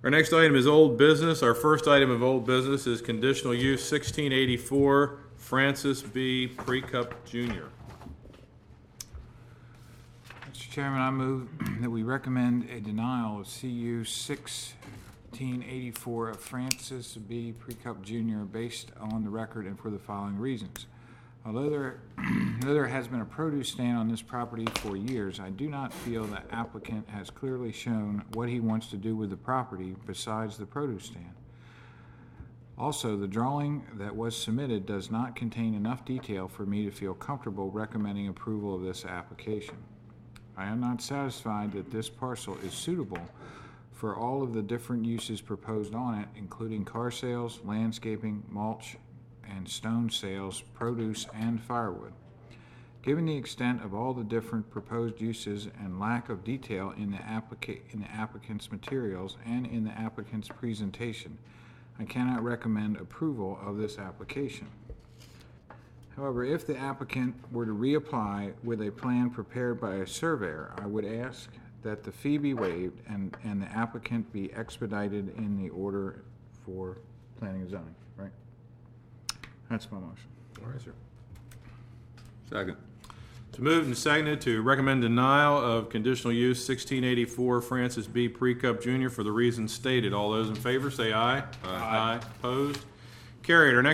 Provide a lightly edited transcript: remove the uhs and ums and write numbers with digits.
Our next item is old business. Our first item of old business is conditional use 1684 Francis B. Precup Jr. Mr. Chairman, I move that we recommend a denial of CU 1684 of Francis B. Precup Jr. based on the record and for the following reasons. Although there has been a produce stand on this property for years, I do not feel the applicant has clearly shown what he wants to do with the property besides the produce stand. Also, the drawing that was submitted does not contain enough detail for me to feel comfortable recommending approval of this application. I am not satisfied that this parcel is suitable for all of the different uses proposed on it, including car sales, landscaping, mulch, and stone sales, produce, and firewood. Given the extent of all the different proposed uses and lack of detail in the applicant's materials and in the applicant's presentation, I cannot recommend approval of this application. However, if the applicant were to reapply with a plan prepared by a surveyor, I would ask that the fee be waived and the applicant be expedited in the order for planning and zoning, right? That's my motion. All right, sir. Second. It's moved and seconded to recommend denial of conditional use 1684 Francis B. Precup Jr. for the reasons stated. All those in favor say aye. Aye. Opposed? Carried. Our next